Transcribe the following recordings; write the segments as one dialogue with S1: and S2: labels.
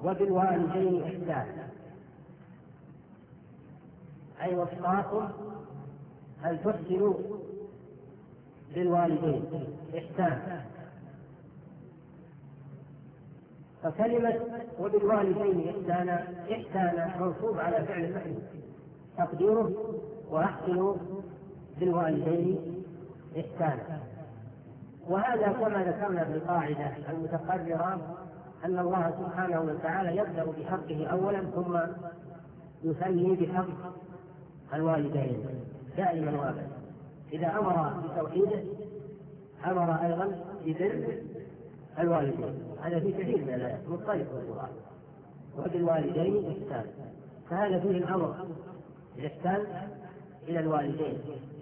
S1: وبالوالدين إحسانا، أي وصاكم أن تحسنوا بالوالدين إحسانا. فكلمة وبالوالدين إحسانا منصوب على فعل المحذوف تقديره وأحسنوا بالوالدين إحسانا. وهذا كما ذكرنا في القاعدة المتقررة أن الله سبحانه وتعالى يبدأ بحقه أولا ثم يثني بحق الوالدين دائما وابدا. إذا أمر بتوحيده أمر أيضا ببر الوالدين، هذا في كثير من الآيات مضطرد في القرآن. وبالوالدين إحسانا، فهذا فيه الأمر بالإحسان إلى الوالدين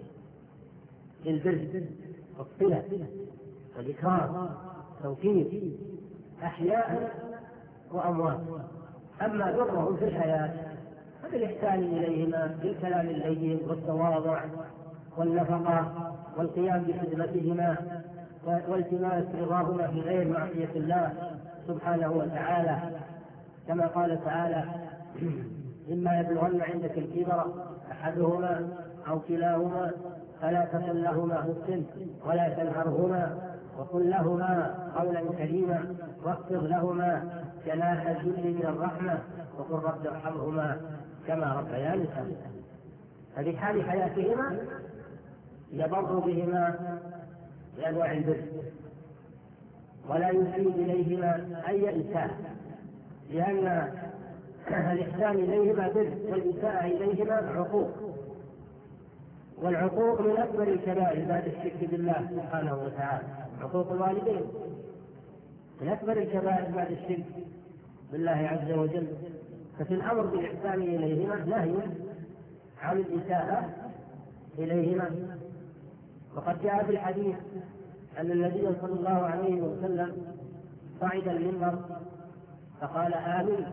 S1: بالبر والصلة والإكرام توفير أحياء وأموات. أما برهم في الحياة فبالإحسان إليهما بالكلام اللين والتواضع والنفقة والقيام بخدمتهما والتماس رضاهما في غير معصية الله سبحانه وتعالى، كما قال تعالى: إما يبلغن عندك الكبر أحدهما أو كلاهما فلا تقل لهما أف ولا تنهرهما وقل لهما قولا كريما واخفض لهما جناح الذل من الرحمة وقل رب ارحمهما كما ربياني صغيرا. ففي حال حياتهما يبر بهما بأنواع البر ولا يسيء إليهما أي إساءة، لأن الإحسان إليهما بر والإساءة إليهما عقوق، والعقوق من أكبر الكبائر بعد الشرك بالله سبحانه وتعالى. عقوق الوالدين من أكبر الكبائر بعد الشرك بالله عز وجل. ففي الأمر بالإحسان إليهما نهي عن الإساءة إليهما. وقد جاء في الحديث أن النبي صلى الله عليه وسلم صعد المنبر فقال: آمين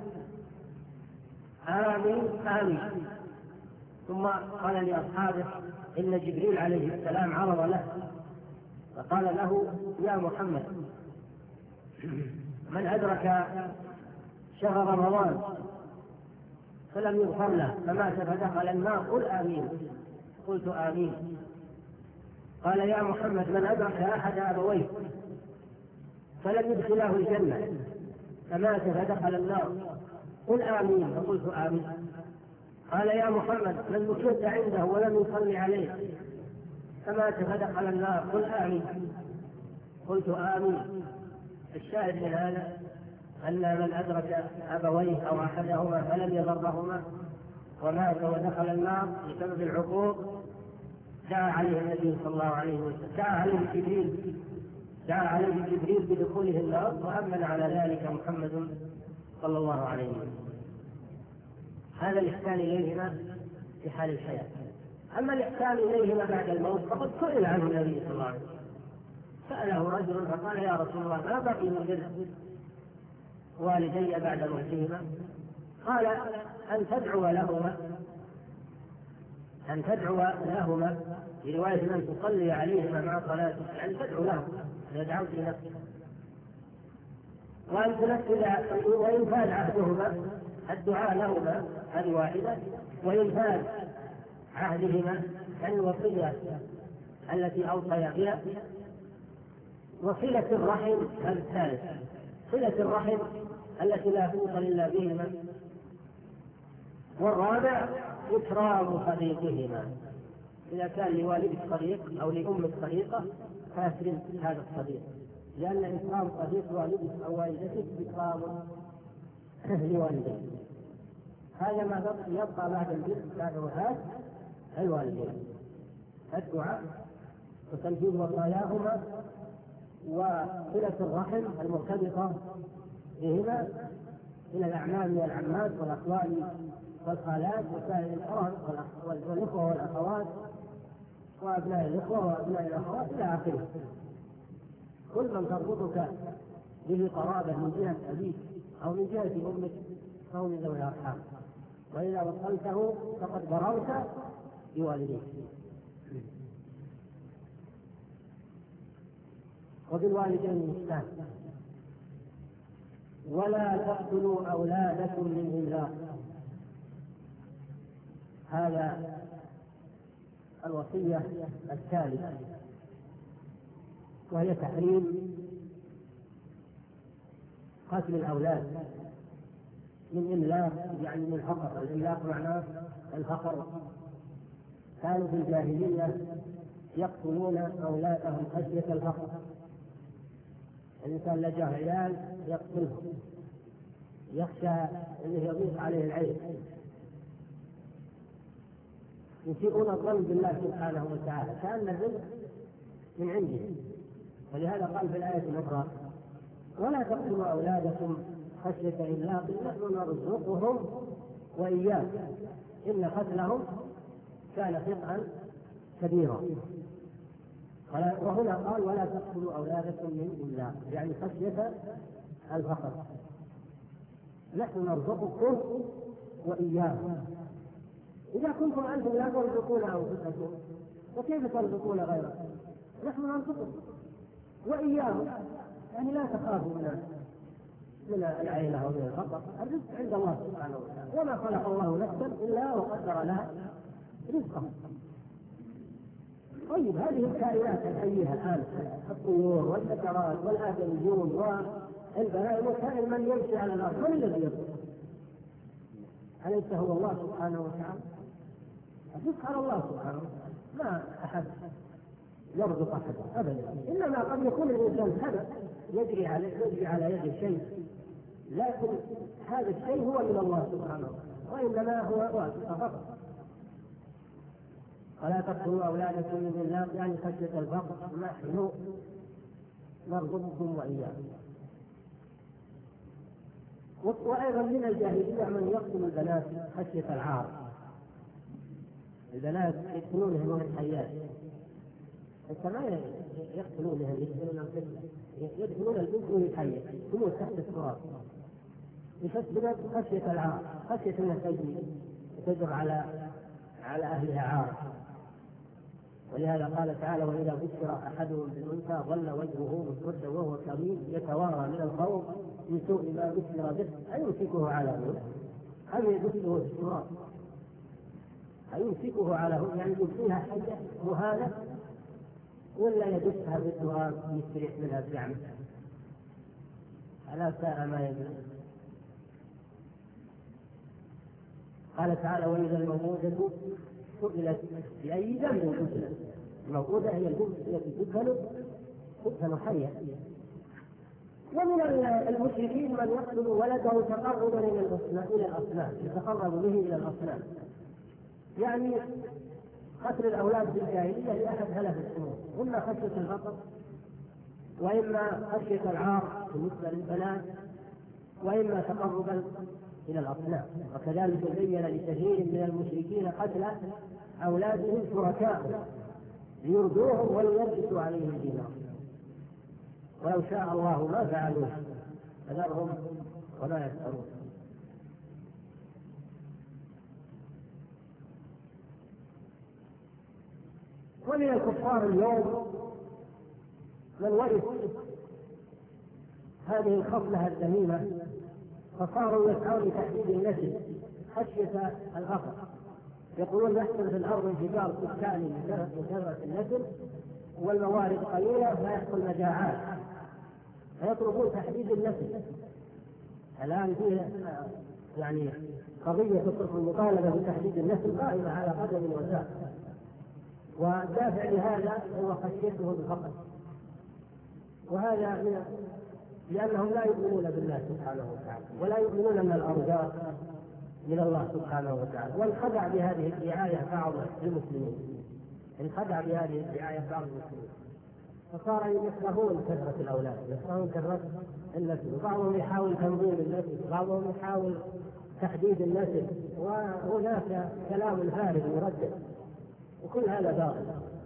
S1: آمين آمين. ثم قال لأصحابه: إن جبريل عليه السلام عرض له فقال له: يا محمد، من أدرك شهر رمضان فلم يغفر له فمات فدخل النار قل آمين. قلت آمين. قال: يا محمد، من أدرك أحد أبويه فلم يدخله الجنة فمات فدخل النار قل آمين. فقلت آمين. قال: يا محمد، من مكث عنده ولم يصلي عليه فمات فدخل النار قل آمين. قلت آمين. الشاهد من هذا أن من أدرك أبويه أو أحدهما فلم يبرهما ومات ودخل النار بسبب العقوق دعا عليه النبي صلى الله عليه وسلم، دعا عليه جبريل بدخوله النار، وأمن على ذلك محمد صلى الله عليه وسلم. هذا الإحسان إليهما في حال الحياة. أما الإحسان إليهما بعد الموت فقد سئل عنه النبي صلى الله عليه وسلم. سأله رجل فقال: يا رسول الله، ما بقي من بر والدي بعد موتهما؟ قال: أن تدعو لهما في رواية من تصلي عليهما مع صلاتك، أن تدعو لهم إذا دعوت لنفسك، وأن تنفذ وينفاذ عهدهما الدعاء لهما، هذه واحدة، وينفاذ عهدهما عن الوصية التي أوصيا بها، وصلة الرحم الثالث، صلة الرحم التي لا توصل إلا بهما، والرابع إكرام صديقهما. إذا كان لوالدك صديق أو لأمك صديقة فأكرم هذا الصديق، لأن إكرام صديق والدك أو والدتك إكرام لوالديك. هذا ما يبقى بعد البر بعد وفاة الوالدين: الدعاء وتنفيذ وصاياهما وصلة الرحم المرتبطة بهما من الأعمام والعمات والأخوال والخالات وسائر الأقارب والإخوة والأخوات وأبناء الإخوة وأبناء الأخوات إلى آخره. كل من تربطك به قرابة من جهة أبيك أو من جهة أمك فهو من ذوي الأرحام، وإذا وصلته فقد بررت بوالديك. وبالوالدين إحسانا، ولا تقتلوا أولادكم من إملاق. هذا الوصية الثالثة، وهي تحريم قتل الأولاد من إملاق، يعني من فقر. الإملاق معناه الفقر. كانوا في الجاهلية يقتلون أولادهم خشية الفقر. الإنسان لجاه عيال يقتلهم، يخشى أنه يضيق عليه العيش. يسيئون الظن بالله سبحانه وتعالى كأن الرزق من عنده. ولهذا قال في الآية الأخرى: ولا تقتلوا أولادكم خشية إملاق نحن نرزقهم وإياكم إن قتلهم كان خطأ كبيرا. وهنا قال: ولا تقتلوا أولادكم من إملاق، يعني خشية الفقر. نحن نرزقكم وإياكم. إذا كنتم أنتم لا ترزقون أنفسكم وكيف ترزقون غيركم؟ نحن نرزقكم وإياهم، يعني لا تخافوا من العيلة ومن الفقر. الرزق عند الله سبحانه وتعالى، وما خلق الله نفسا إلا وقدر لها رزقها. طيب، هذه الكائنات الحية الآن، الطيور والحشرات والآدميون والبهائم وكائن من يمشي على الأرض، من الذي يرزق؟ أليس هو الله سبحانه وتعالى؟ الرزق على الله سبحانه وتعالى، ما أحد يرزق أحدا أبدا. إنما قد يكون الإنسان سبب يجري على يد شيء، لكن هذا الشيء هو من الله سبحانه وتعالى، وإنما هو واسطة فقط. ولا تقتلوا أولادكم من إملاق، يعني خشية الفقر. نحن نرزقكم وإياكم. وأيضا من الجاهلية من يقتل البنات خشية العار. البنات يقتلونهم من الحيات، ما يقتلونهم، يدخلون البنت وهي حية، يدخلون تحت التراب بسبب خشية العار، خشية أنها تجر على أهلها عار. ولهذا قال تعالى: وإذا بشر أحدهم بالأنثى ظل وجهه مسودا وهو كظيم يتوارى من القوم من سوء ما بشر به أيمسكه على هون أم يدسه في التراب. أيمسكه على هون يعني يلقيها حية مهانة، ولا يدسها بالتراب يستريح منها بزعمه. ألا ساء ما يدري. قال تعالى: وإذا الموءودة سئلت بأي ذنب قتلت. الموءودة هي البنت التي تدفن حية. ومن المشركين من يقتل ولده تقربا إلى الأصنام، يتقرب به إلى الأصنام. يعني قتل الأولاد في الجاهلية لأحد ثلاث أمور: إما خشية الفقر، وإما خشية العار بالنسبة للبنات، وإما تقربا إلى الأصنام. وكذلك بين لكثير من المشركين قتل أولادهم شركاء ليرضوهم وليلبسوا عليهم دينهم، ولو شاء الله ما فعلوه فذرهم وما يفترون. ومن الكفار اليوم من ورث هذه الخصلة الذميمة، فصاروا يسعون لتحديد النسل خشية الفقر. يقولون: يحصل في الأرض انفجار سكاني من كثرة النسل، والموارد قليلة فيحصل مجاعات، فيطلبون تحديد النسل. الآن فيه يعني قضية المطالبة بتحديد النسل قائمة على قدم وساق، والدافع لهذا هو خشيته بالفقر. وهذا لأنهم لا يؤمنون بالله سبحانه وتعالى، ولا يؤمنون أن الأرزاق من الله سبحانه وتعالى. وانخدع بهذه الدعاية بعض المسلمين، انخدع بهذه الدعاية بعض المسلمين، فصار يكرهون كثرة الأولاد، يكرهون كثرة النسل. بعضهم يحاول تنظيم النسل، بعضهم يحاول تحديد النسل، وهناك كلام فارغ يردد، وكل هذا باطل.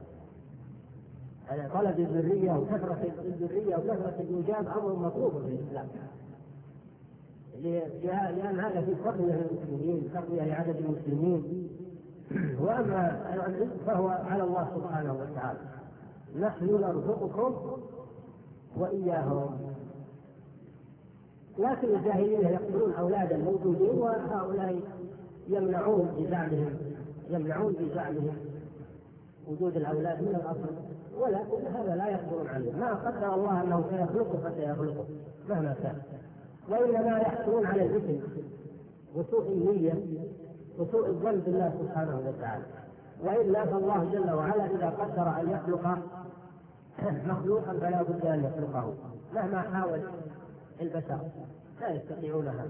S1: يعني طلب الذرية وكثرة الذرية وكثرة الإنجاب أمر مطلوب في الإسلام، لأن هذا في تقوية للمسلمين، تقوية لعدد المسلمين. وأما الرزق فهو على الله سبحانه وتعالى. نحن نرزقكم وإياهم. لكن الجاهلية يقتلون أولادا موجودين، وهؤلاء يمنعون بزعمهم وجود الأولاد من الأصل، ولكن هذا لا يخبرون عنه. ما قدر الله أنه سيخلقه فسيخلقه مهما كان، وإنما يحصلون على الإثم وسوء النية وسوء الظن بالله سبحانه وتعالى. وإلا فالله جل وعلا إذا قدر أن يخلق مخلوقا فلا بد أن يخلقه مهما حاول البشر، لا يستطيعون هذا.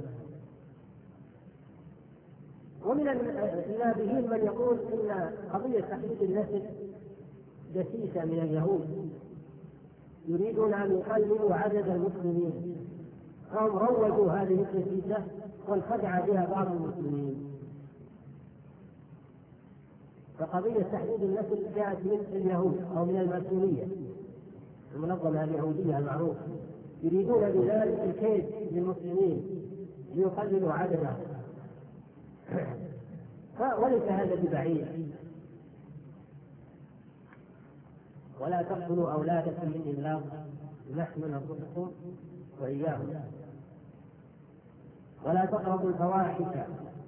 S1: ومن النابهين من يقول إن قضية تحديد النسل دسيسة من اليهود، يريدون أن يقللوا عدد المسلمين، فهم روجوا هذه الدسيسة وانخدع بها بعض المسلمين. فقضية تحديد النسل جاءت من اليهود أو من الماسونية، المنظمة اليهودية المعروفة، يريدون بذلك الكيد للمسلمين ليقللوا عددهم، وليس هذا ببعيد. ولا تقتلوا أولادكم من إملاق، نحن نرزقكم وإياهم. ولا تقربوا الفواحش